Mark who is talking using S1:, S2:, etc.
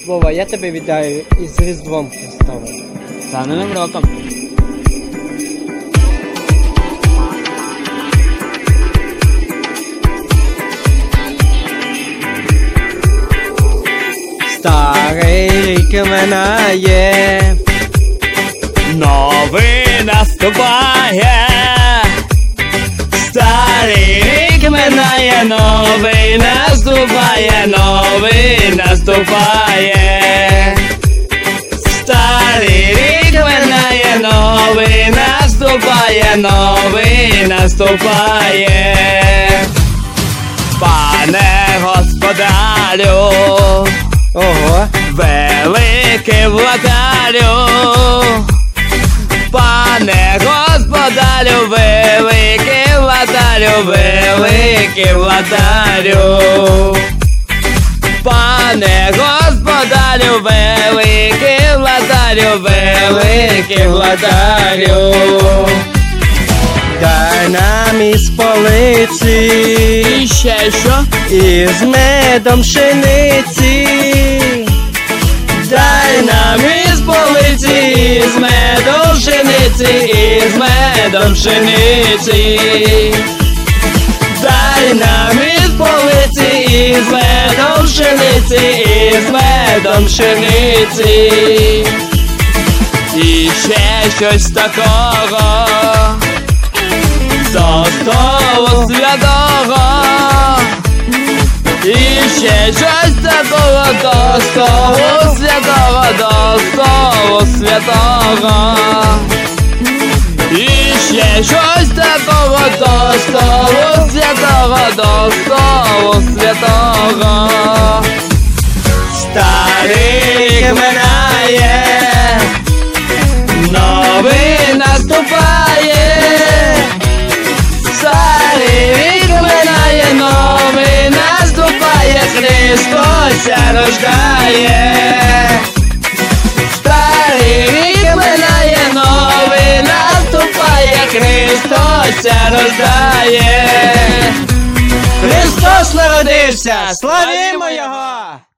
S1: Вова, я тебе вітаю із Різдвом Христовим.
S2: Та Новим роком.
S1: Старий рік минає,
S2: Новий наступає. Старий рік минає, новий наступає, новий наступає. Старий рік минає, новий наступає, новий наступає. Пане господарю,
S1: ого,
S2: великий владарю, пане господарю, великий владарю, великий владарю, пане господарю, великий владарю, великий владарю.
S1: дай нам із полиці,
S2: І ще що?
S1: із медом пшениці.
S2: Дай нам із полиці, із медом пшениці, із медом пшениці. Дай нам із полиці, із медом пшениці, із медом пшениці. І ще щось такого до столу святого. І ще щось такого до столу святого, до столу святого. І ще щось такого до столу святого, до столу святого. Старий рік минає, новий наступає. Старий рік минає, новий наступає, Христос рождає. Старий рік минає, новий наступає, Христос рождає.
S1: Христос народився! Славімо Його!